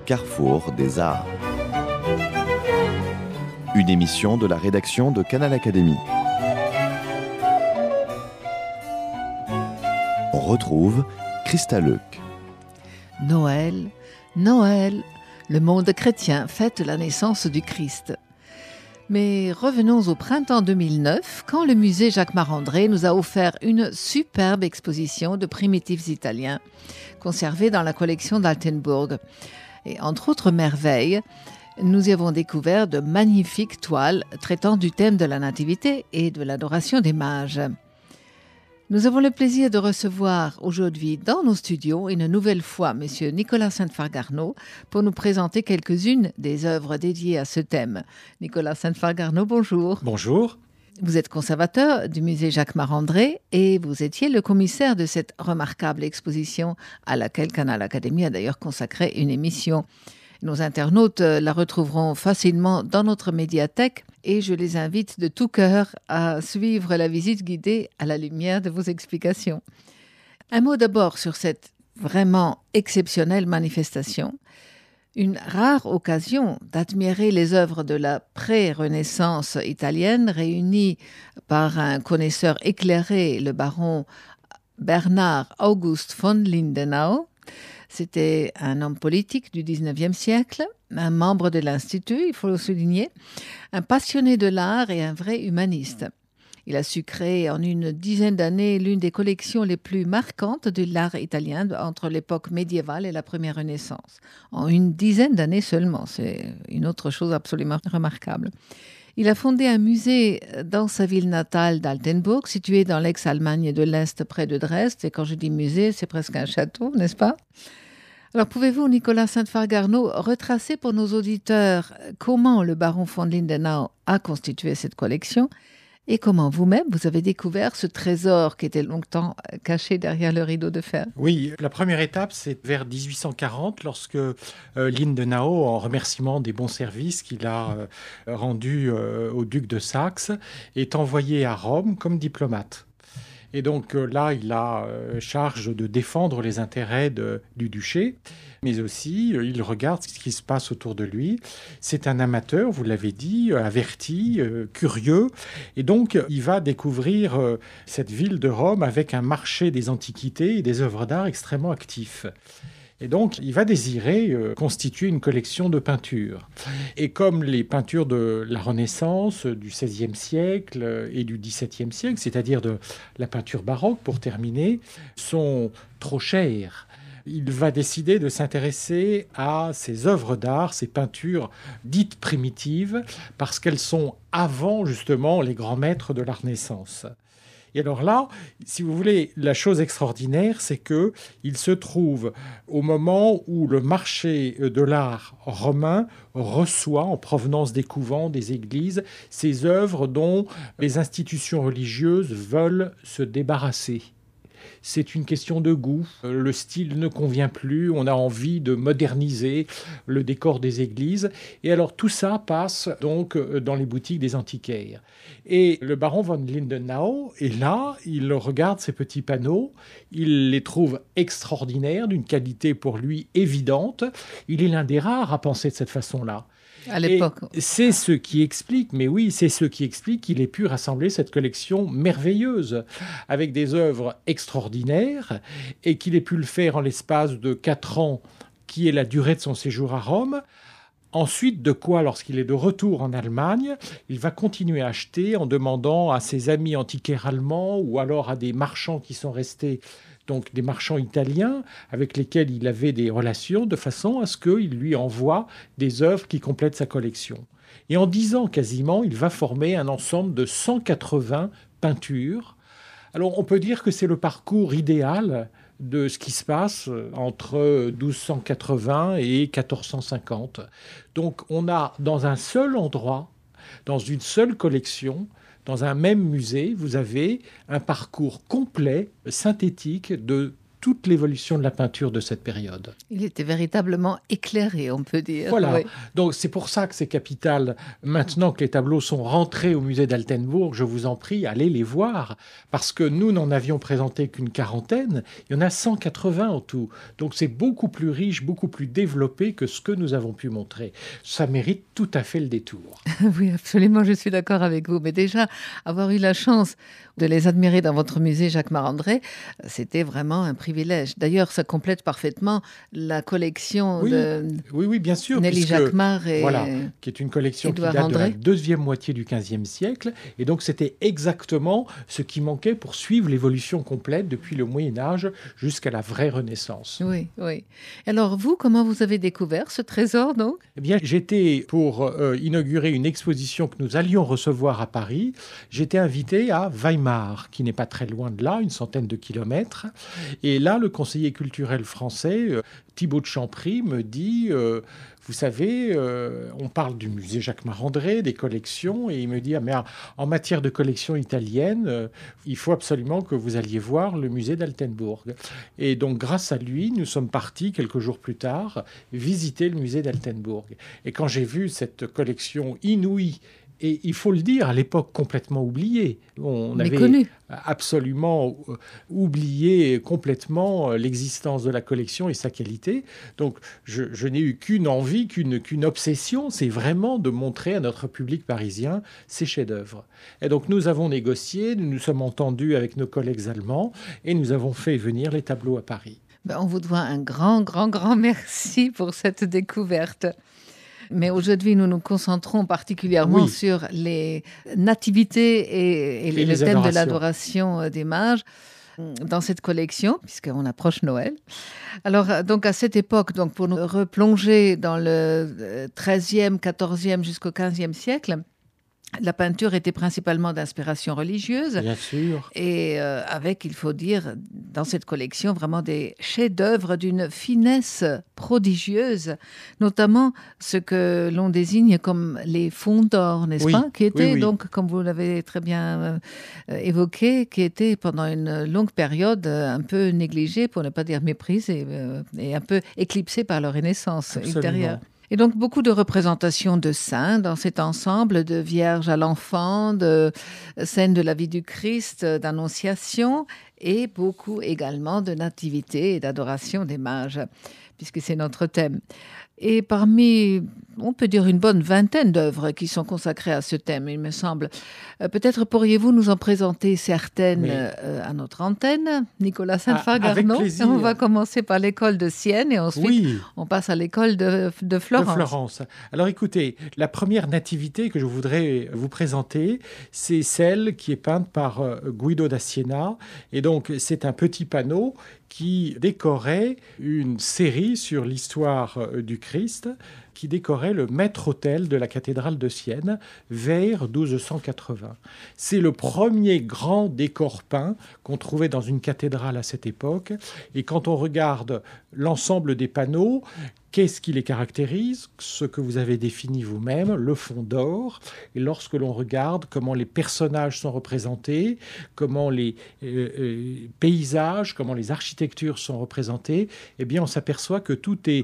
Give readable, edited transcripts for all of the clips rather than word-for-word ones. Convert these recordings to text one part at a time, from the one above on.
carrefour des arts. Une émission de la rédaction de Canal Académie. On retrouve Christa Leuc. Noël, Noël, le monde chrétien fête la naissance du Christ. Mais revenons au printemps 2009, quand le musée Jacques-Marandré nous a offert une superbe exposition de primitifs italiens, conservée dans la collection d'Altenburg. Et entre autres merveilles, nous y avons découvert de magnifiques toiles traitant du thème de la nativité et de l'adoration des mages. Nous avons le plaisir de recevoir aujourd'hui dans nos studios une nouvelle fois M. Nicolas Sainte-Fargarneau pour nous présenter quelques-unes des œuvres dédiées à ce thème. Nicolas Sainte-Fargarneau, bonjour. Bonjour. Vous êtes conservateur du musée Jacques-Marandré et vous étiez le commissaire de cette remarquable exposition à laquelle Canal Académie a d'ailleurs consacré une émission. Nos internautes la retrouveront facilement dans notre médiathèque et je les invite de tout cœur à suivre la visite guidée à la lumière de vos explications. Un mot d'abord sur cette vraiment exceptionnelle manifestation. Une rare occasion d'admirer les œuvres de la pré-Renaissance italienne réunies par un connaisseur éclairé, le baron Bernard August von Lindenau. C'était un homme politique du XIXe siècle, un membre de l'Institut, il faut le souligner, un passionné de l'art et un vrai humaniste. Il a su créer en une dizaine d'années l'une des collections les plus marquantes de l'art italien entre l'époque médiévale et la première Renaissance. En une dizaine d'années seulement, c'est une autre chose absolument remarquable. Il a fondé un musée dans sa ville natale d'Altenburg, situé dans l'ex-Allemagne de l'Est près de Dresde. Et quand je dis musée, c'est presque un château, n'est-ce pas ? Alors pouvez-vous, Nicolas Sainte-Fargarneau, retracer pour nos auditeurs comment le baron von Lindenau a constitué cette collection et comment vous-même vous avez découvert ce trésor qui était longtemps caché derrière le rideau de fer? Oui, la première étape, c'est vers 1840, lorsque Lindenau, en remerciement des bons services qu'il a rendus au duc de Saxe, est envoyé à Rome comme diplomate. Et donc là, il a charge de défendre les intérêts du duché, mais aussi il regarde ce qui se passe autour de lui. C'est un amateur, vous l'avez dit, averti, curieux. Et donc, il va découvrir cette ville de Rome avec un marché des antiquités et des œuvres d'art extrêmement actif. Et donc, il va désirer constituer une collection de peintures. Et comme les peintures de la Renaissance, du XVIe siècle et du XVIIe siècle, c'est-à-dire de la peinture baroque, pour terminer, sont trop chères, il va décider de s'intéresser à ces œuvres d'art, ces peintures dites primitives, parce qu'elles sont avant, justement, les grands maîtres de la Renaissance. Et alors là, si vous voulez, la chose extraordinaire, c'est qu'il se trouve au moment où le marché de l'art romain reçoit, en provenance des couvents, des églises, ces œuvres dont les institutions religieuses veulent se débarrasser. C'est une question de goût. Le style ne convient plus. On a envie de moderniser le décor des églises. Et alors tout ça passe donc dans les boutiques des antiquaires. Et le baron von Lindenau est là. Il regarde ces petits panneaux. Il les trouve extraordinaires, d'une qualité pour lui évidente. Il est l'un des rares à penser de cette façon-là. À l'époque. Et c'est ce qui explique, mais oui, c'est ce qui explique qu'il ait pu rassembler cette collection merveilleuse avec des œuvres extraordinaires et qu'il ait pu le faire en l'espace de 4 ans, qui est la durée de son séjour à Rome. Ensuite, de quoi, lorsqu'il est de retour en Allemagne, il va continuer à acheter en demandant à ses amis antiquaires allemands ou alors à des marchands qui sont restés, donc des marchands italiens avec lesquels il avait des relations, de façon à ce qu'il lui envoie des œuvres qui complètent sa collection. Et en 10 ans quasiment, il va former un ensemble de 180 peintures. Alors on peut dire que c'est le parcours idéal de ce qui se passe entre 1280 et 1450. Donc on a dans un seul endroit, dans une seule collection, dans un même musée, vous avez un parcours complet, synthétique de toute l'évolution de la peinture de cette période. Il était véritablement éclairé, on peut dire. Voilà, Oui. donc c'est pour ça que c'est capital. Maintenant que les tableaux sont rentrés au musée d'Altenbourg, je vous en prie, allez les voir, parce que nous n'en avions présenté qu'une quarantaine, il y en a 180 en tout. Donc c'est beaucoup plus riche, beaucoup plus développé que ce que nous avons pu montrer. Ça mérite tout à fait le détour. Oui, absolument, je suis d'accord avec vous. Mais déjà, avoir eu la chance de les admirer dans votre musée Jacques Marandré, c'était vraiment un privilège. D'ailleurs, ça complète parfaitement la collection de oui, bien sûr. Nelly Jacquemart et voilà, qui est une collection Édouard qui date André. de la deuxième moitié du XVe siècle. Et donc, c'était exactement ce qui manquait pour suivre l'évolution complète depuis le Moyen-Âge jusqu'à la vraie Renaissance. Oui, oui. Alors, vous, comment vous avez découvert ce trésor, donc ? Eh bien, j'étais pour inaugurer une exposition que nous allions recevoir à Paris. J'étais invité à Weimar, qui n'est pas très loin de là, une centaine de kilomètres. Et là, le conseiller culturel français, Thibaut de Champry, me dit vous savez, on parle du musée Jacques Marandré, des collections, et il me dit mais en matière de collection italienne, il faut absolument que vous alliez voir le musée d'Altenbourg. Et donc, grâce à lui, nous sommes partis quelques jours plus tard visiter le musée d'Altenbourg. Et quand j'ai vu cette collection inouïe, et il faut le dire, à l'époque complètement oubliée. On avait absolument oublié complètement l'existence de la collection et sa qualité. Donc, je n'ai eu qu'une envie, qu'une obsession, c'est vraiment de montrer à notre public parisien ces chefs-d'œuvre. Et donc, nous avons négocié, nous nous sommes entendus avec nos collègues allemands et nous avons fait venir les tableaux à Paris. On vous doit un grand merci pour cette découverte. Mais aujourd'hui, nous nous concentrons particulièrement sur les nativités et le thème de l'adoration des mages dans cette collection, puisqu'on approche Noël. Alors, donc à cette époque, donc pour nous replonger dans le XIIIe, XIVe jusqu'au XVe siècle, la peinture était principalement d'inspiration religieuse. Bien sûr. Et avec, il faut dire, dans cette collection, vraiment des chefs-d'œuvre d'une finesse prodigieuse, notamment ce que l'on désigne comme les fonds d'or, n'est-ce pas ? Qui étaient donc, comme vous l'avez très bien évoqué, qui étaient pendant une longue période un peu négligés, pour ne pas dire méprisés, et un peu éclipsés par leur renaissance ultérieure. Et donc, beaucoup de représentations de saints dans cet ensemble, de Vierges à l'enfant, de scènes de la vie du Christ, d'annonciation, et beaucoup également de nativité et d'adoration des mages, puisque c'est notre thème. Et parmi, on peut dire, une bonne vingtaine d'œuvres qui sont consacrées à ce thème, il me semble. Peut-être pourriez-vous nous en présenter certaines à notre antenne, Nicolas Salfard-Garneau. Avec plaisir. On va commencer par l'école de Sienne et ensuite on passe à l'école de Florence. Alors écoutez, la première nativité que je voudrais vous présenter, c'est celle qui est peinte par Guido da Siena. Et donc c'est un petit panneau qui décorait une série sur l'histoire du Christ, qui décorait le maître-autel de la cathédrale de Sienne vers 1280. C'est le premier grand décor peint qu'on trouvait dans une cathédrale à cette époque. Et quand on regarde l'ensemble des panneaux, qu'est-ce qui les caractérise ? Ce que vous avez défini vous-même, le fond d'or. Et lorsque l'on regarde comment les personnages sont représentés, comment les paysages, comment les architectures sont représentées, eh bien on s'aperçoit que tout est,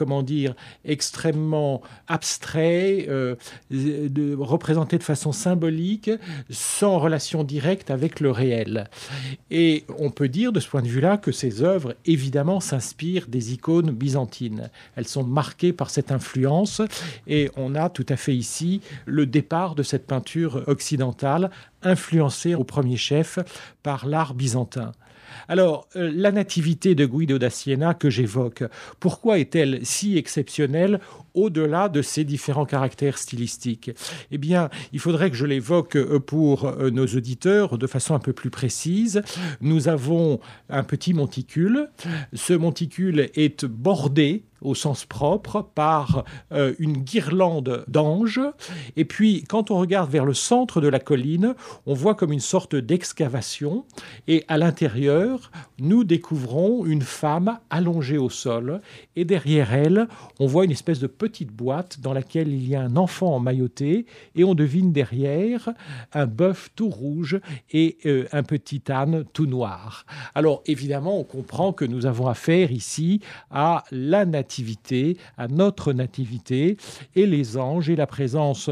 extrêmement abstrait, représenté de façon symbolique, sans relation directe avec le réel. Et on peut dire de ce point de vue-là que ces œuvres, évidemment, s'inspirent des icônes byzantines. Elles sont marquées par cette influence et on a tout à fait ici le départ de cette peinture occidentale influencée au premier chef par l'art byzantin. Alors, la nativité de Guido da Siena que j'évoque, pourquoi est-elle si exceptionnelle au-delà de ses différents caractères stylistiques ? Eh bien, il faudrait que je l'évoque pour nos auditeurs de façon un peu plus précise. Nous avons un petit monticule. Ce monticule est bordé au sens propre, par une guirlande d'anges. Et puis, quand on regarde vers le centre de la colline, on voit comme une sorte d'excavation. Et à l'intérieur, nous découvrons une femme allongée au sol. Et derrière elle, on voit une espèce de petite boîte dans laquelle il y a un enfant emmailloté. Et on devine derrière un bœuf tout rouge et un petit âne tout noir. Alors, évidemment, on comprend que nous avons affaire ici à la nativité, à notre nativité, et les anges, et la présence,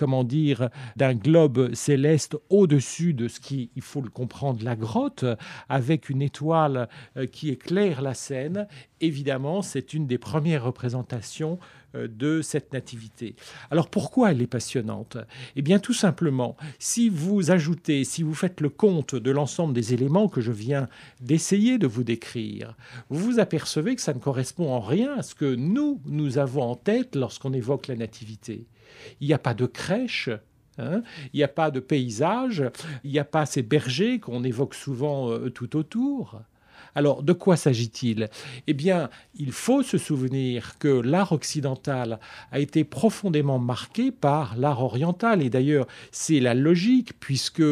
d'un globe céleste au-dessus de ce qui, il faut le comprendre, la grotte, avec une étoile qui éclaire la scène. Évidemment, c'est une des premières représentations de cette nativité. Alors pourquoi elle est passionnante ? Eh bien tout simplement, si vous faites le compte de l'ensemble des éléments que je viens d'essayer de vous décrire, vous vous apercevez que ça ne correspond en rien à ce que nous avons en tête lorsqu'on évoque la nativité. Il n'y a pas de crèche, il n'y a pas de paysage, il n'y a pas ces bergers qu'on évoque souvent tout autour. Alors, de quoi s'agit-il ? Eh bien, il faut se souvenir que l'art occidental a été profondément marqué par l'art oriental. Et d'ailleurs, c'est la logique, puisque,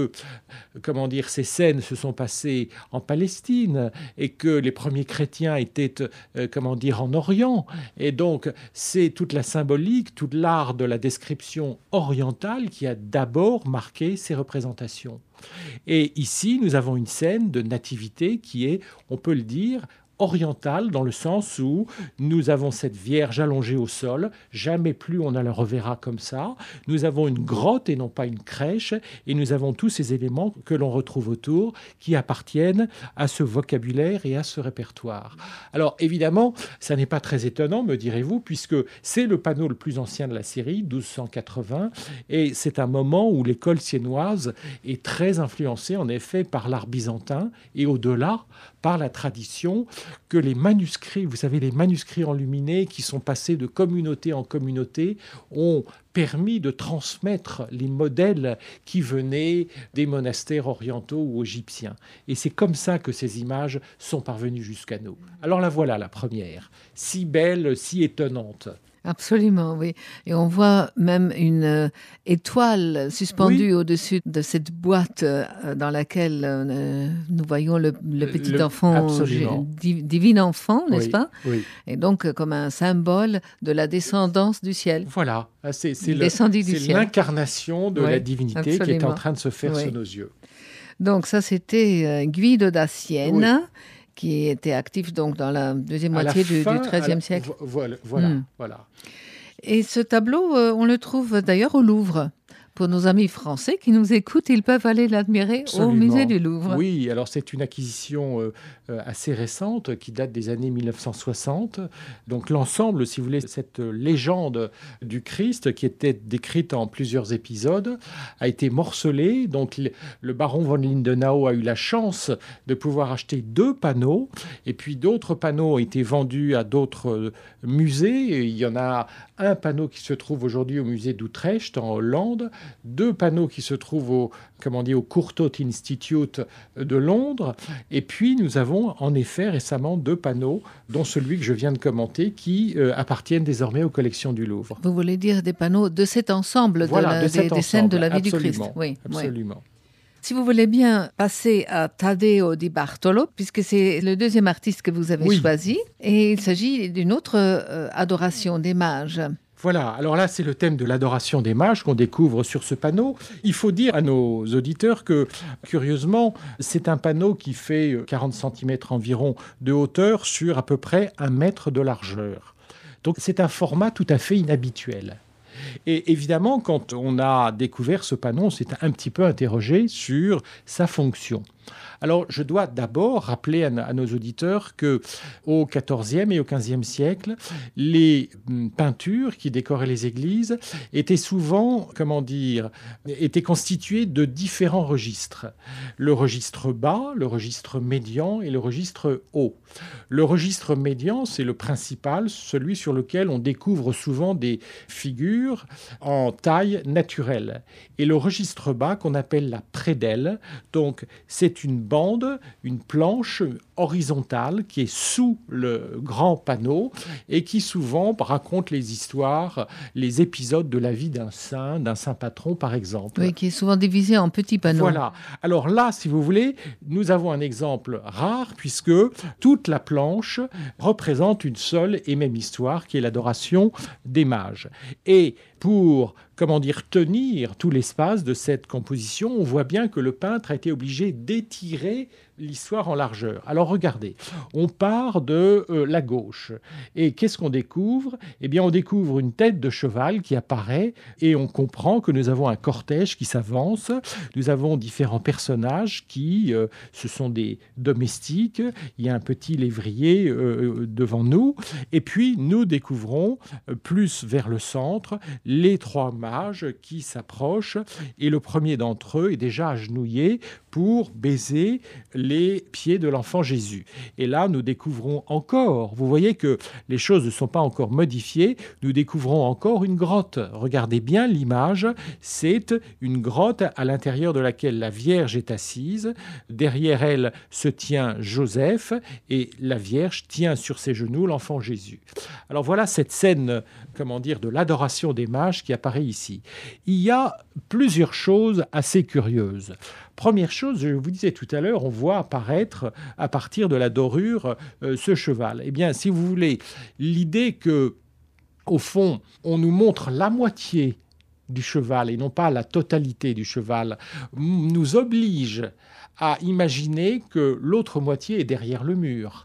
ces scènes se sont passées en Palestine et que les premiers chrétiens étaient, en Orient. Et donc, c'est toute la symbolique, tout l'art de la description orientale qui a d'abord marqué ces représentations. Et ici, nous avons une scène de nativité qui est, on peut le dire, orientale, dans le sens où nous avons cette Vierge allongée au sol, jamais plus on ne la reverra comme ça. Nous avons une grotte et non pas une crèche, et nous avons tous ces éléments que l'on retrouve autour qui appartiennent à ce vocabulaire et à ce répertoire. Alors évidemment, ça n'est pas très étonnant, me direz-vous, puisque c'est le panneau le plus ancien de la série, 1280, et c'est un moment où l'école siennoise est très influencée en effet par l'art byzantin et au-delà par la tradition que les manuscrits, vous savez, les manuscrits enluminés qui sont passés de communauté en communauté ont permis de transmettre les modèles qui venaient des monastères orientaux ou égyptiens. Et c'est comme ça que ces images sont parvenues jusqu'à nous. Alors la voilà, la première, si belle, si étonnante. Absolument, oui. Et on voit même une étoile suspendue au-dessus de cette boîte dans laquelle nous voyons le petit enfant, divin enfant, n'est-ce pas ? Oui. Et donc, comme un symbole de la descendance du ciel. Voilà, c'est l'incarnation de la divinité absolument. Qui est en train de se faire sous nos yeux. Donc ça, c'était Guido da Siena, qui était actif donc dans la deuxième moitié du XIIIe siècle. Voilà. Et ce tableau, on le trouve d'ailleurs au Louvre. Pour nos amis français qui nous écoutent, ils peuvent aller l'admirer au musée du Louvre. Oui, alors c'est une acquisition assez récente qui date des années 1960. Donc l'ensemble, si vous voulez, cette légende du Christ qui était décrite en plusieurs épisodes a été morcelée. Donc le baron von Lindenau a eu la chance de pouvoir acheter 2 panneaux et puis d'autres panneaux ont été vendus à d'autres musées. Il y en a un panneau qui se trouve aujourd'hui au musée d'Utrecht en Hollande, 2 panneaux qui se trouvent au Courtauld Institute de Londres. Et puis, nous avons en effet récemment 2 panneaux, dont celui que je viens de commenter, qui appartiennent désormais aux collections du Louvre. Vous voulez dire des panneaux de cet ensemble, des scènes de la vie du Christ. Oui, absolument. Si vous voulez bien passer à Taddeo di Bartolo, puisque c'est le deuxième artiste que vous avez choisi, et il s'agit d'une autre adoration des mages. Voilà, alors là, c'est le thème de l'adoration des mages qu'on découvre sur ce panneau. Il faut dire à nos auditeurs que, curieusement, c'est un panneau qui fait 40 cm environ de hauteur sur à peu près 1 mètre de largeur. Donc, c'est un format tout à fait inhabituel. Et évidemment, quand on a découvert ce panneau, on s'est un petit peu interrogé sur sa fonction. Alors, je dois d'abord rappeler à nos auditeurs qu'au XIVe et au XVe siècle, les peintures qui décoraient les églises étaient souvent, étaient constituées de différents registres. Le registre bas, le registre médian et le registre haut. Le registre médian, c'est le principal, celui sur lequel on découvre souvent des figures en taille naturelle. Et le registre bas, qu'on appelle la prédelle, donc c'est c'est une bande, une planche horizontale qui est sous le grand panneau et qui souvent raconte les histoires, les épisodes de la vie d'un saint patron par exemple. Oui, qui est souvent divisé en petits panneaux. Voilà. Alors là, si vous voulez, nous avons un exemple rare puisque toute la planche représente une seule et même histoire qui est l'adoration des mages. Et pour tenir tout l'espace de cette composition, on voit bien que le peintre a été obligé d'étirer l'histoire en largeur. Alors regardez, on part de la gauche. Et qu'est-ce qu'on découvre ? Eh bien, on découvre une tête de cheval qui apparaît et on comprend que nous avons un cortège qui s'avance. Nous avons différents personnages qui, ce sont des domestiques. Il y a un petit lévrier devant nous. Et puis, nous découvrons, plus vers le centre, les trois mages qui s'approchent. Et le premier d'entre eux est déjà agenouillé pour baiser les pieds de l'enfant Jésus. Et là, nous découvrons encore, vous voyez que les choses ne sont pas encore modifiées, nous découvrons encore une grotte. Regardez bien l'image, c'est une grotte à l'intérieur de laquelle la Vierge est assise. Derrière elle se tient Joseph et la Vierge tient sur ses genoux l'enfant Jésus. Alors voilà cette scène, de l'adoration des mages qui apparaît ici. Il y a plusieurs choses assez curieuses. Première chose, je vous disais tout à l'heure, on voit apparaître à partir de la dorure ce cheval. Eh bien, si vous voulez, l'idée que, au fond, on nous montre la moitié du cheval et non pas la totalité du cheval, nous oblige à imaginer que l'autre moitié est derrière le mur.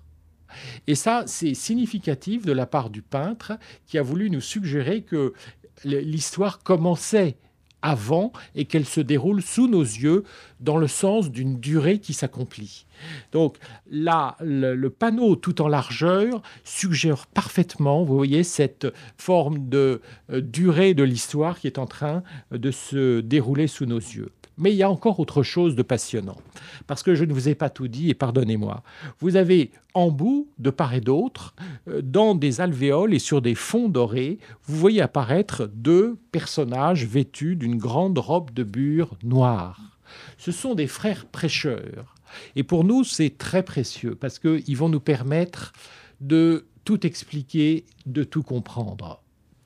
Et ça, c'est significatif de la part du peintre qui a voulu nous suggérer que l'histoire commençait avant et qu'elle se déroule sous nos yeux dans le sens d'une durée qui s'accomplit. Donc là, le panneau tout en largeur suggère parfaitement, vous voyez, cette forme de durée de l'histoire qui est en train de se dérouler sous nos yeux. Mais il y a encore autre chose de passionnant, parce que je ne vous ai pas tout dit, et pardonnez-moi. Vous avez en bout, de part et d'autre, dans des alvéoles et sur des fonds dorés, vous voyez apparaître deux personnages vêtus d'une grande robe de bure noire. Ce sont des frères prêcheurs. Et pour nous, c'est très précieux, parce qu'ils vont nous permettre de tout expliquer, de tout comprendre.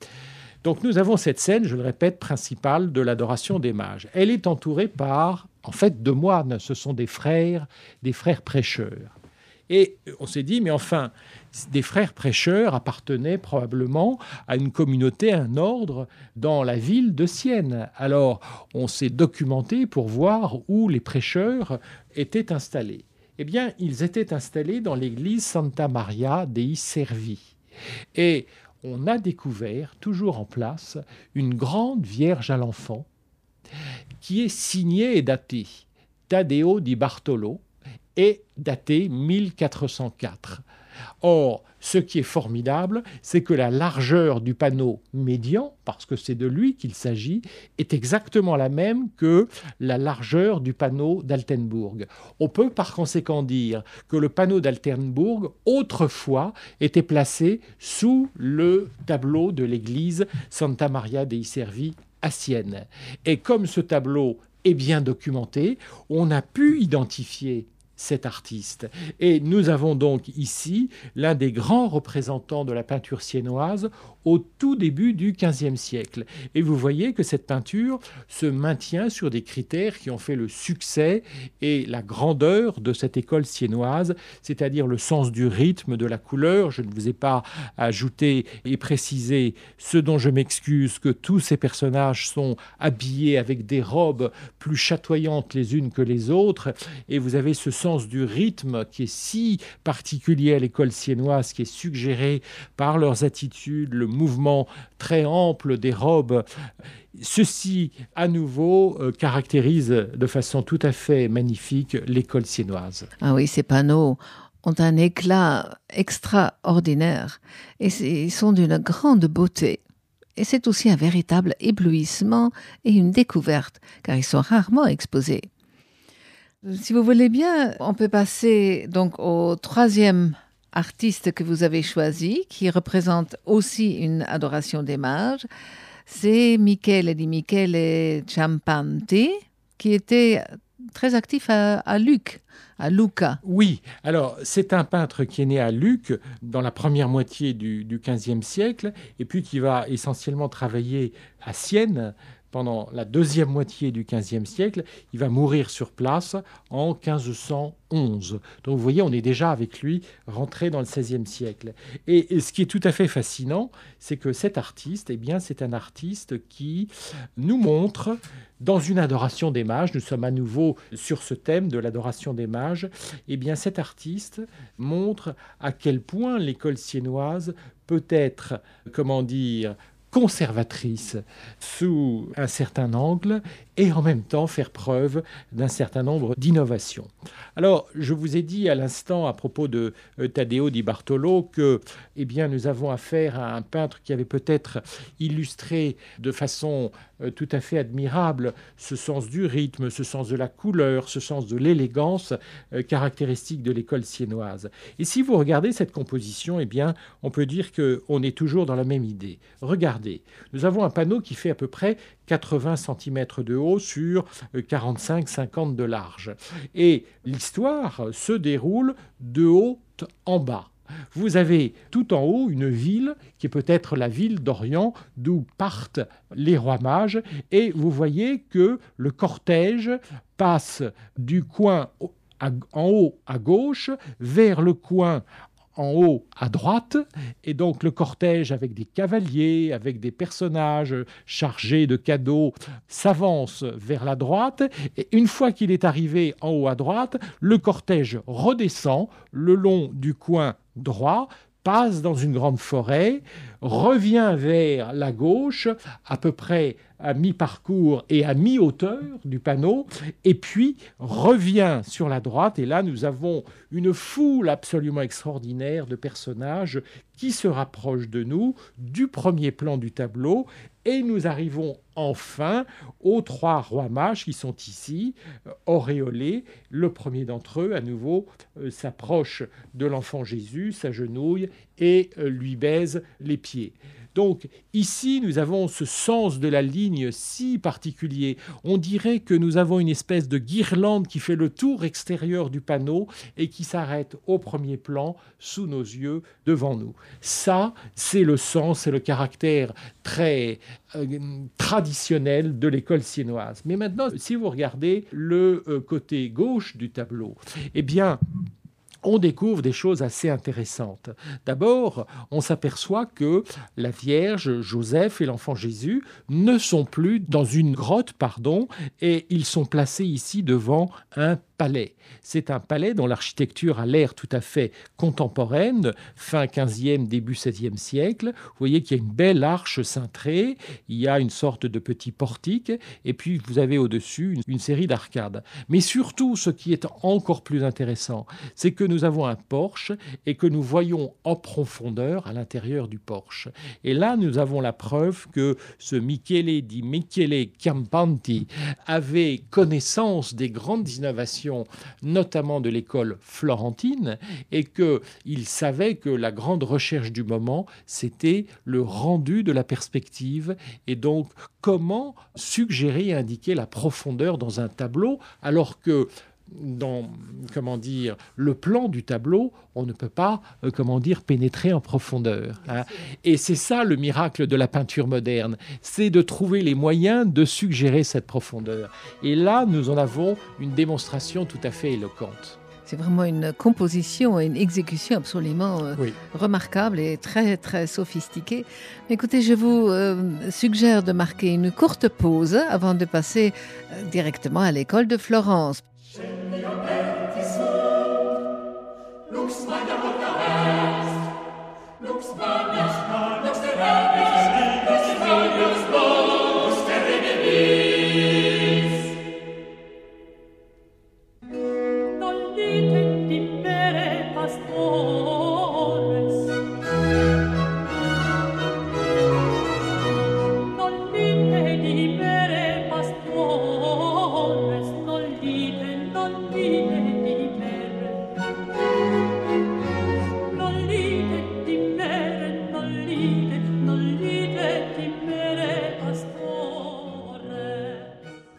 Donc nous avons cette scène, je le répète, principale de l'adoration des mages. Elle est entourée par, en fait, deux moines. Ce sont des frères prêcheurs. Et on s'est dit, mais enfin, des frères prêcheurs appartenaient probablement à une communauté, à un ordre dans la ville de Sienne. Alors on s'est documenté pour voir où les prêcheurs étaient installés. Eh bien, ils étaient installés dans l'église Santa Maria dei Servi. Et on a découvert, toujours en place, une grande Vierge à l'enfant qui est signée et datée Taddeo di Bartolo et datée 1404. Or, ce qui est formidable, c'est que la largeur du panneau médian, parce que c'est de lui qu'il s'agit, est exactement la même que la largeur du panneau d'Altenbourg. On peut par conséquent dire que le panneau d'Altenbourg, autrefois, était placé sous le tableau de l'église Santa Maria dei Servi à Sienne. Et comme ce tableau est bien documenté, on a pu identifier cet artiste. Et nous avons donc ici l'un des grands représentants de la peinture siennoise au tout début du XVe siècle. Et vous voyez que cette peinture se maintient sur des critères qui ont fait le succès et la grandeur de cette école siennoise, c'est-à-dire le sens du rythme, de la couleur. Je ne vous ai pas ajouté et précisé ce dont je m'excuse, que tous ces personnages sont habillés avec des robes plus chatoyantes les unes que les autres, et vous avez ce sens du rythme qui est si particulier à l'école siennoise, qui est suggéré par leurs attitudes, le mouvement très ample des robes. Ceci, à nouveau, caractérise de façon tout à fait magnifique l'école siennoise. Ah oui, ces panneaux ont un éclat extraordinaire et ils sont d'une grande beauté. Et c'est aussi un véritable éblouissement et une découverte, car ils sont rarement exposés. Si vous voulez bien, on peut passer donc au troisième artiste que vous avez choisi, qui représente aussi une adoration des mages. C'est Michele di Michele Ciampanti, qui était très actif à Lucca. Oui, alors c'est un peintre qui est né à Lucques dans la première moitié du XVe siècle et puis qui va essentiellement travailler à Sienne pendant la deuxième moitié du XVe siècle. Il va mourir sur place en 1511. Donc vous voyez, on est déjà avec lui rentré dans le XVIe siècle. Et ce qui est tout à fait fascinant, c'est que cet artiste, eh bien, c'est un artiste qui nous montre, dans une adoration des mages, nous sommes à nouveau sur ce thème de l'adoration des mages, eh bien, cet artiste montre à quel point l'école siennoise peut être, conservatrice sous un certain angle et en même temps faire preuve d'un certain nombre d'innovations. Alors, je vous ai dit à l'instant à propos de Taddeo di Bartolo que nous avons affaire à un peintre qui avait peut-être illustré de façon tout à fait admirable ce sens du rythme, ce sens de la couleur, ce sens de l'élégance caractéristique de l'école siennoise. Et si vous regardez cette composition, on peut dire qu'on est toujours dans la même idée. Regardez, nous avons un panneau qui fait à peu près 80 cm de haut sur 45-50 de large. Et l'histoire se déroule de haut en bas. Vous avez tout en haut une ville qui est peut-être la ville d'Orient d'où partent les rois mages et vous voyez que le cortège passe du coin en haut à gauche vers le coin en haut à droite, et donc le cortège avec des cavaliers, avec des personnages chargés de cadeaux, s'avance vers la droite, et une fois qu'il est arrivé en haut à droite, le cortège redescend le long du coin droit, passe dans une grande forêt, revient vers la gauche, à peu près à mi-parcours et à mi-hauteur du panneau, et puis revient sur la droite. Et là, nous avons une foule absolument extraordinaire de personnages qui se rapprochent de nous du premier plan du tableau. Et nous arrivons enfin aux trois rois mages qui sont ici, auréolés. Le premier d'entre eux, à nouveau, s'approche de l'enfant Jésus, s'agenouille et lui baise les pieds. Donc ici, nous avons ce sens de la ligne si particulier. On dirait que nous avons une espèce de guirlande qui fait le tour extérieur du panneau et qui s'arrête au premier plan sous nos yeux, devant nous. Ça, c'est le sens, c'est le caractère très traditionnel de l'école siennoise. Mais maintenant, si vous regardez le côté gauche du tableau, on découvre des choses assez intéressantes. D'abord, on s'aperçoit que la Vierge, Joseph et l'enfant Jésus ne sont plus dans une grotte, et ils sont placés ici devant un palais. C'est un palais dont l'architecture a l'air tout à fait contemporaine, fin 15e, début 16e siècle. Vous voyez qu'il y a une belle arche cintrée, il y a une sorte de petit portique, et puis vous avez au-dessus une série d'arcades. Mais surtout, ce qui est encore plus intéressant, c'est que nous avons un porche et que nous voyons en profondeur à l'intérieur du porche. Et là, nous avons la preuve que ce Michele di Michele Campanti avait connaissance des grandes innovations, notamment de l'école florentine, et qu'il savait que la grande recherche du moment, c'était le rendu de la perspective, et donc comment suggérer et indiquer la profondeur dans un tableau, alors que dans le plan du tableau, on ne peut pas pénétrer en profondeur. Et c'est ça le miracle de la peinture moderne, c'est de trouver les moyens de suggérer cette profondeur. Et là, nous en avons une démonstration tout à fait éloquente. C'est vraiment une composition et une exécution absolument remarquable et très, très sophistiquée. Écoutez, je vous suggère de marquer une courte pause avant de passer directement à l'école de Florence.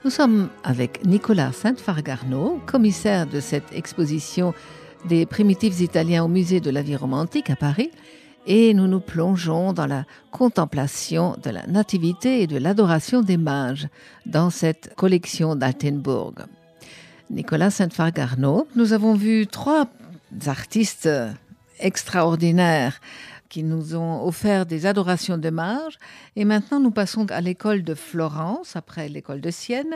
Nous sommes avec Nicolas Sainte-Fargarneau, commissaire de cette exposition des primitifs italiens au musée de la vie romantique à Paris, et nous nous plongeons dans la contemplation de la nativité et de l'adoration des mages dans cette collection d'Altenbourg. Nicolas Sainte-Fargarneau, nous avons vu 3 artistes extraordinaires qui nous ont offert des adorations de mages. Et maintenant, nous passons à l'école de Florence, après l'école de Sienne.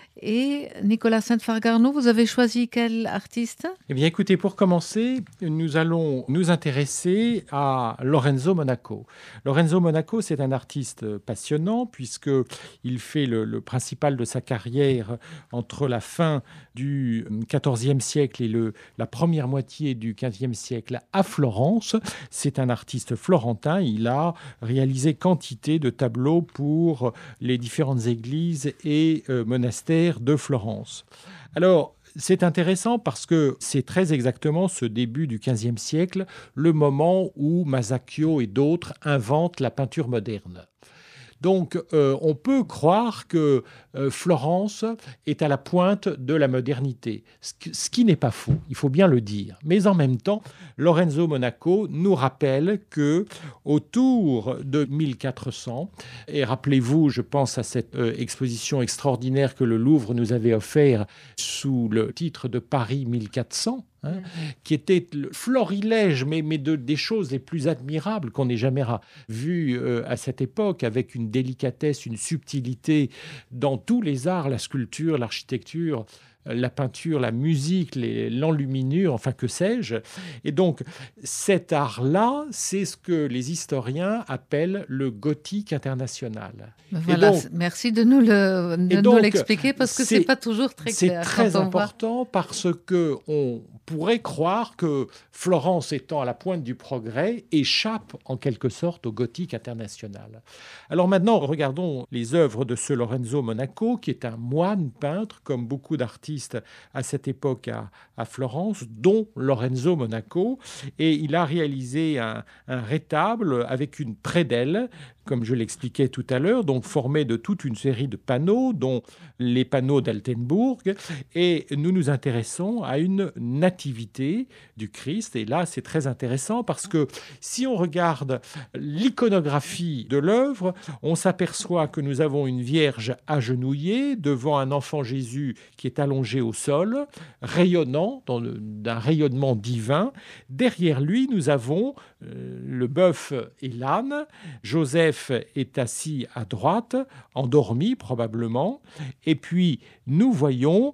Et Nicolas Sainte-Fargarneau, vous avez choisi quel artiste ? Eh bien, écoutez, pour commencer, nous allons nous intéresser à Lorenzo Monaco. Lorenzo Monaco, c'est un artiste passionnant puisqu'il fait le principal de sa carrière entre la fin du XIVe siècle et la première moitié du XVe siècle à Florence. C'est un artiste florentin. Il a réalisé quantité de tableaux pour les différentes églises et monastères de Florence. Alors, c'est intéressant parce que c'est très exactement ce début du XVe siècle, le moment où Masaccio et d'autres inventent la peinture moderne. Donc, on peut croire que Florence est à la pointe de la modernité, ce qui n'est pas faux, il faut bien le dire. Mais en même temps, Lorenzo Monaco nous rappelle que autour de 1400, et rappelez-vous, je pense à cette exposition extraordinaire que le Louvre nous avait offerte sous le titre de Paris 1400, qui était le florilège, mais des choses les plus admirables qu'on ait jamais vues à cette époque, avec une délicatesse, une subtilité dans tous les arts, la sculpture, l'architecture, la peinture, la musique, l'enluminure, enfin que sais-je. Et donc, cet art-là, c'est ce que les historiens appellent le gothique international. Voilà, donc, merci de nous l'expliquer parce que c'est pas toujours très clair. C'est très important parce qu'on pourrait croire que Florence, étant à la pointe du progrès, échappe en quelque sorte au gothique international. Alors maintenant, regardons les œuvres de ce Lorenzo Monaco, qui est un moine peintre, comme beaucoup d'artistes à cette époque à Florence, dont Lorenzo Monaco. Et il a réalisé un rétable avec une prédelle, comme je l'expliquais tout à l'heure, donc formé de toute une série de panneaux, dont les panneaux d'Altenbourg. Et nous nous intéressons à une nativité du Christ. Et là, c'est très intéressant parce que si on regarde l'iconographie de l'œuvre, on s'aperçoit que nous avons une Vierge agenouillée devant un enfant Jésus qui est allongé au sol, rayonnant d'un rayonnement divin. Derrière lui, nous avons le bœuf et l'âne. Joseph est assis à droite, endormi probablement. Et puis, nous voyons,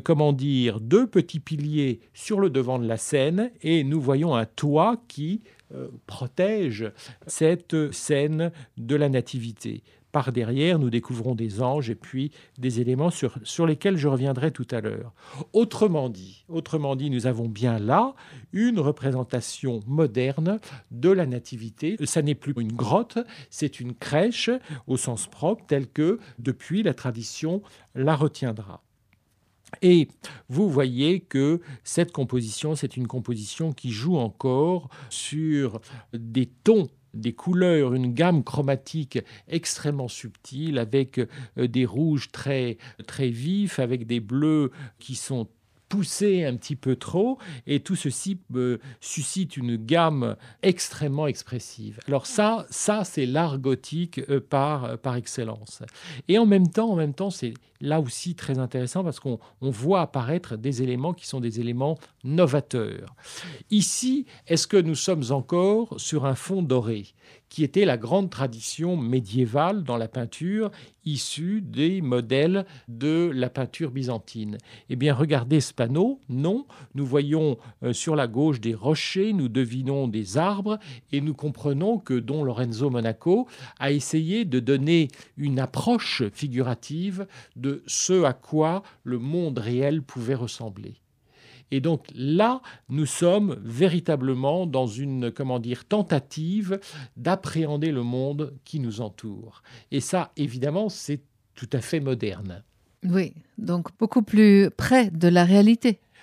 2 petits piliers sur le devant de la scène et nous voyons un toit qui protège cette scène de la nativité. Par derrière, nous découvrons des anges et puis des éléments sur lesquels je reviendrai tout à l'heure. Autrement dit, nous avons bien là une représentation moderne de la nativité. Ça n'est plus une grotte, c'est une crèche au sens propre, telle que depuis la tradition la retiendra. Et vous voyez que cette composition, c'est une composition qui joue encore sur des tons, des couleurs, une gamme chromatique extrêmement subtile, avec des rouges très, très vifs, avec des bleus qui sont poussés un petit peu trop, et tout ceci suscite une gamme extrêmement expressive. Alors ça c'est l'art gothique par excellence. Et en même temps, c'est là aussi très intéressant parce qu'on voit apparaître des éléments qui sont des éléments novateurs. Ici, est-ce que nous sommes encore sur un fond doré, qui était la grande tradition médiévale dans la peinture, issue des modèles de la peinture byzantine? Eh bien, regardez ce panneau. Non, nous voyons sur la gauche des rochers, nous devinons des arbres, et nous comprenons que Don Lorenzo Monaco a essayé de donner une approche figurative de ce à quoi le monde réel pouvait ressembler. Et donc là, nous sommes véritablement dans une tentative d'appréhender le monde qui nous entoure. Et ça, évidemment, c'est tout à fait moderne. Oui, donc beaucoup plus près de la réalité.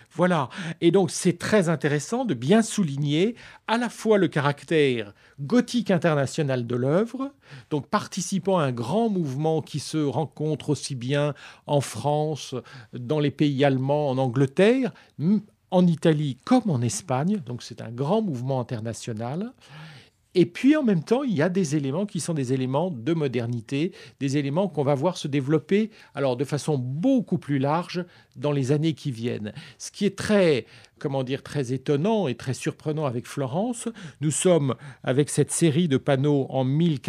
Voilà. Et donc, c'est très intéressant de bien souligner à la fois le caractère gothique international de l'œuvre, donc participant à un grand mouvement qui se rencontre aussi bien en France, dans les pays allemands, en Angleterre, en Italie comme en Espagne. Donc, c'est un grand mouvement international. Et puis, en même temps, il y a des éléments qui sont des éléments de modernité, des éléments qu'on va voir se développer alors de façon beaucoup plus large dans les années qui viennent. Ce qui est très étonnant et très surprenant avec Florence, nous sommes avec cette série de panneaux en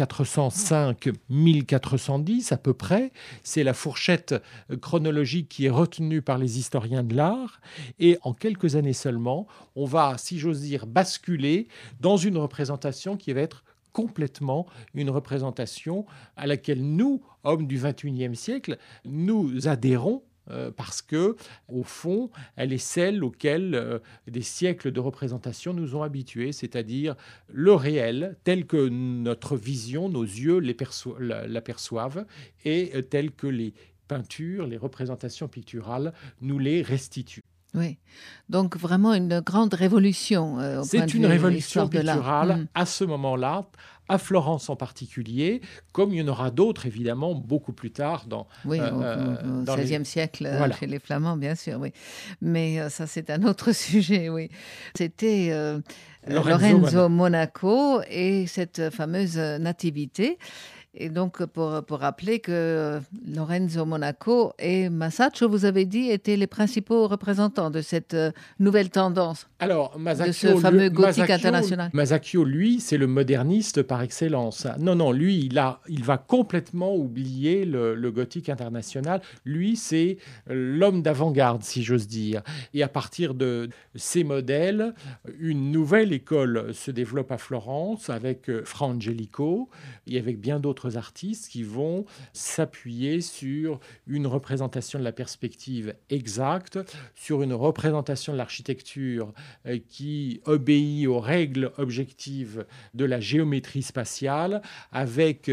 1405-1410 à peu près. C'est la fourchette chronologique qui est retenue par les historiens de l'art. Et en quelques années seulement, on va, si j'ose dire, basculer dans une représentation qui va être complètement une représentation à laquelle nous, hommes du XXIe siècle, nous adhérons parce que, au fond, elle est celle auquel des siècles de représentation nous ont habitués, c'est-à-dire le réel tel que notre vision, nos yeux l'aperçoivent et tel que les peintures, les représentations picturales nous les restituent. Oui, donc vraiment une grande révolution. C'est une révolution picturale à ce moment-là, à Florence en particulier, comme il y en aura d'autres évidemment beaucoup plus tard dans au XVIe siècle, voilà. Chez les Flamands bien sûr, oui. Mais ça c'est un autre sujet, oui. C'était Lorenzo Monaco et cette fameuse nativité. Et donc, pour rappeler que Lorenzo Monaco et Masaccio, vous avez dit, étaient les principaux représentants de cette nouvelle tendance. Alors, de ce fameux gothique international. Masaccio, lui, c'est le moderniste par excellence. Non, lui, il va complètement oublier le gothique international. Lui, c'est l'homme d'avant-garde, si j'ose dire. Et à partir de ces modèles, une nouvelle école se développe à Florence avec Fra Angelico et avec bien d'autres artistes qui vont s'appuyer sur une représentation de la perspective exacte, sur une représentation de l'architecture qui obéit aux règles objectives de la géométrie spatiale, avec,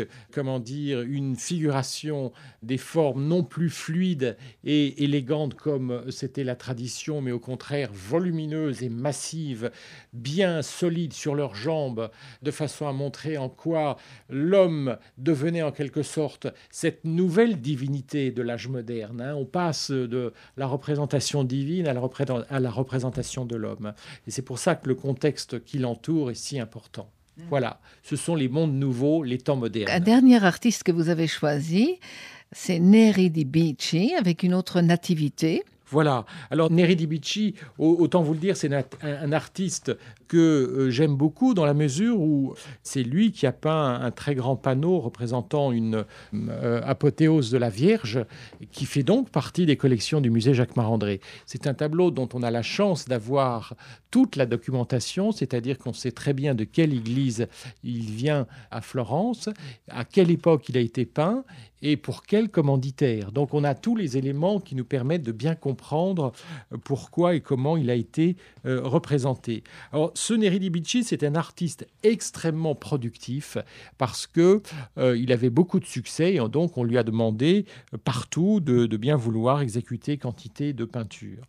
une figuration des formes non plus fluides et élégantes comme c'était la tradition, mais au contraire volumineuses et massives, bien solides sur leurs jambes, de façon à montrer en quoi l'homme devenait en quelque sorte cette nouvelle divinité de l'âge moderne. On passe de la représentation divine à la représentation de l'homme. Et c'est pour ça que le contexte qui l'entoure est si important. Voilà, ce sont les mondes nouveaux, les temps modernes. Un dernier artiste que vous avez choisi, c'est Neri di Bicci, avec une autre nativité. Voilà. Alors, Neri di Bicci, autant vous le dire, c'est un artiste que j'aime beaucoup dans la mesure où c'est lui qui a peint un très grand panneau représentant une apothéose de la Vierge qui fait donc partie des collections du musée Jacques-Marandré. C'est un tableau dont on a la chance d'avoir toute la documentation, c'est-à-dire qu'on sait très bien de quelle église il vient à Florence, à quelle époque il a été peint et pour quel commanditaire. Donc on a tous les éléments qui nous permettent de bien comprendre pourquoi et comment il a été représenté. Alors, ce Neri di Bicci, c'est un artiste extrêmement productif parce que il avait beaucoup de succès et donc on lui a demandé partout de bien vouloir exécuter quantité de peintures.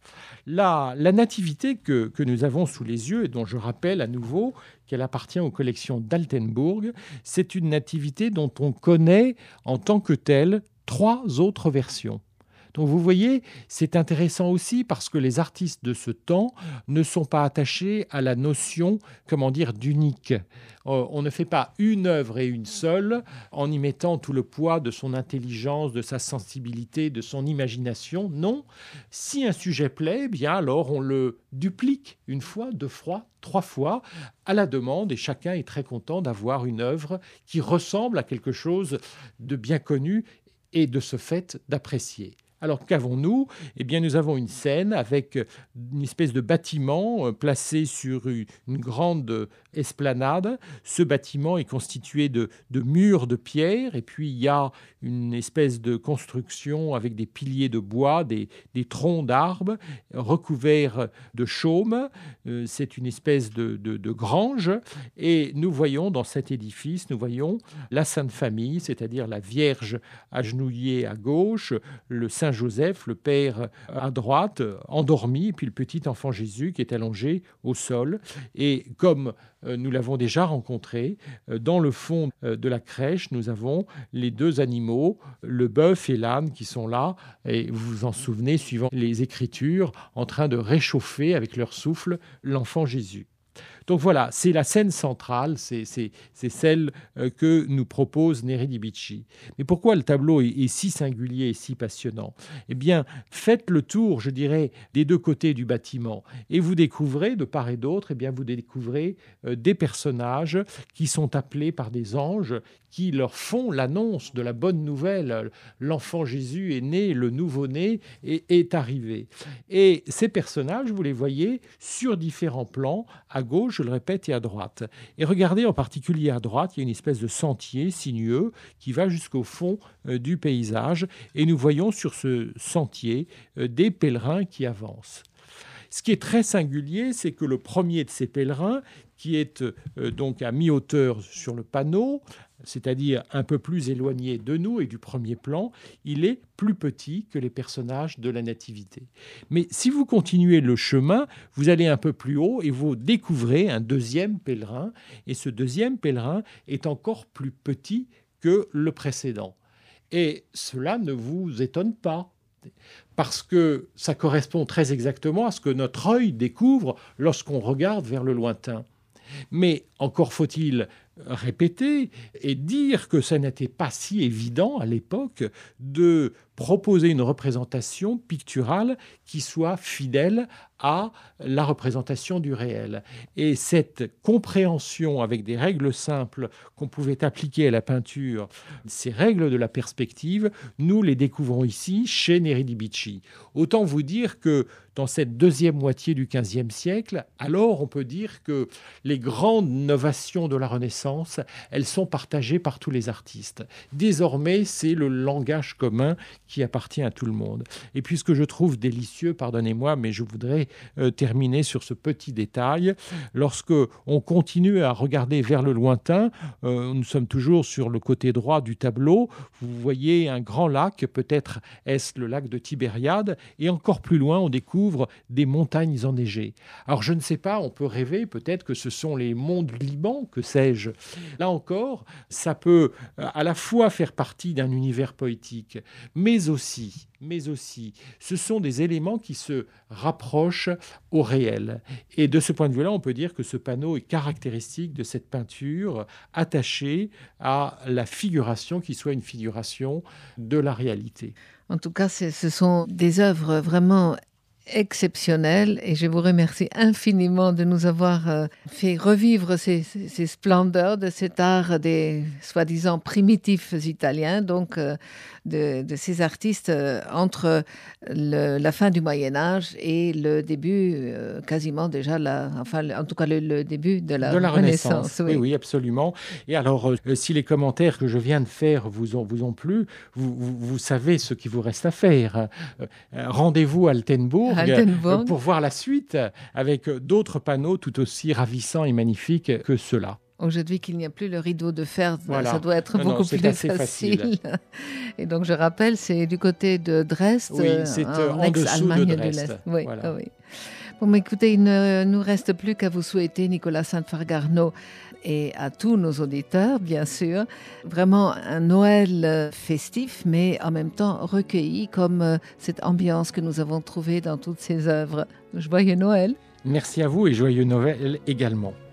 La nativité que nous avons sous les yeux et dont je rappelle à nouveau qu'elle appartient aux collections d'Altenbourg, c'est une nativité dont on connaît en tant que telle 3 autres versions. Donc vous voyez, c'est intéressant aussi parce que les artistes de ce temps ne sont pas attachés à la notion, d'unique. On ne fait pas une œuvre et une seule en y mettant tout le poids de son intelligence, de sa sensibilité, de son imagination. Non, si un sujet plaît, bien alors on le duplique 1 fois, 2 fois, 3 fois à la demande et chacun est très content d'avoir une œuvre qui ressemble à quelque chose de bien connu et de ce fait d'apprécier. Alors qu'avons-nous ? Eh bien, nous avons une scène avec une espèce de bâtiment placé sur une grande esplanade. Ce bâtiment est constitué de murs de pierre et puis il y a une espèce de construction avec des piliers de bois, des troncs d'arbres recouverts de chaume. C'est une espèce de grange et nous voyons dans cet édifice, la Sainte Famille, c'est-à-dire la Vierge agenouillée à gauche, le Saint Saint Joseph, le Père à droite, endormi, et puis le petit enfant Jésus qui est allongé au sol. Et comme nous l'avons déjà rencontré, dans le fond de la crèche, nous avons les deux animaux, le bœuf et l'âne qui sont là, et vous vous en souvenez, suivant les Écritures, en train de réchauffer avec leur souffle l'enfant Jésus. Donc voilà, c'est la scène centrale, c'est celle que nous propose Neri di Bicci. Mais pourquoi le tableau est si singulier et si passionnant ? Eh bien, faites le tour, je dirais, des deux côtés du bâtiment et vous découvrez, de part et d'autre, eh bien, vous découvrez des personnages qui sont appelés par des anges qui leur font l'annonce de la bonne nouvelle. L'enfant Jésus est né, le nouveau-né est arrivé. Et ces personnages, vous les voyez sur différents plans, à gauche, je le répète, et à droite. Et regardez en particulier à droite, il y a une espèce de sentier sinueux qui va jusqu'au fond du paysage. Et nous voyons sur ce sentier des pèlerins qui avancent. Ce qui est très singulier, c'est que le premier de ces pèlerins, qui est donc à mi-hauteur sur le panneau, c'est-à-dire un peu plus éloigné de nous et du premier plan, il est plus petit que les personnages de la Nativité. Mais si vous continuez le chemin, vous allez un peu plus haut et vous découvrez un deuxième pèlerin, et ce deuxième pèlerin est encore plus petit que le précédent. Et cela ne vous étonne pas, parce que ça correspond très exactement à ce que notre œil découvre lorsqu'on regarde vers le lointain. Mais encore faut-il répéter et dire que ça n'était pas si évident à l'époque de proposer une représentation picturale qui soit fidèle à la représentation du réel. Et cette compréhension avec des règles simples qu'on pouvait appliquer à la peinture, ces règles de la perspective, nous les découvrons ici chez Neri di Bicci. Autant vous dire que dans cette deuxième moitié du XVe siècle, alors on peut dire que les grandes novations de la Renaissance, elles sont partagées par tous les artistes. Désormais, c'est le langage commun qui appartient à tout le monde. Et puis ce que je trouve délicieux, pardonnez-moi, mais je voudrais terminer sur ce petit détail. Lorsque on continue à regarder vers le lointain, nous sommes toujours sur le côté droit du tableau, vous voyez un grand lac, peut-être est-ce le lac de Tibériade, et encore plus loin, on découvre des montagnes enneigées. Alors je ne sais pas, on peut rêver peut-être que ce sont les monts du Liban, que sais-je. Là encore, ça peut à la fois faire partie d'un univers poétique, mais aussi, ce sont des éléments qui se rapprochent au réel. Et de ce point de vue-là, on peut dire que ce panneau est caractéristique de cette peinture attachée à la figuration qui soit une figuration de la réalité. En tout cas, ce sont des œuvres vraiment exceptionnelles et je vous remercie infiniment de nous avoir fait revivre ces splendeurs de cet art des soi-disant primitifs italiens, donc de ces artistes entre la fin du Moyen-Âge et le début, quasiment déjà, en tout cas le début de la Renaissance. Oui, absolument. Et alors, si les commentaires que je viens de faire vous ont plu, vous savez ce qu'il vous reste à faire. Rendez-vous à Altenbourg pour voir la suite avec d'autres panneaux tout aussi ravissants et magnifiques que ceux-là. Aujourd'hui qu'il n'y a plus le rideau de fer, voilà. Ça doit être beaucoup plus facile. Et donc je rappelle, c'est du côté de Dresde, oui, c'est en ex-Allemagne dessous de l'Est. Dresde. Oui, voilà. oui. Bon, mais écoutez, il ne nous reste plus qu'à vous souhaiter, Nicolas Sainte-Fargarneau, et à tous nos auditeurs, bien sûr, vraiment un Noël festif, mais en même temps recueilli, comme cette ambiance que nous avons trouvée dans toutes ces œuvres. Joyeux Noël! Merci à vous et joyeux Noël également.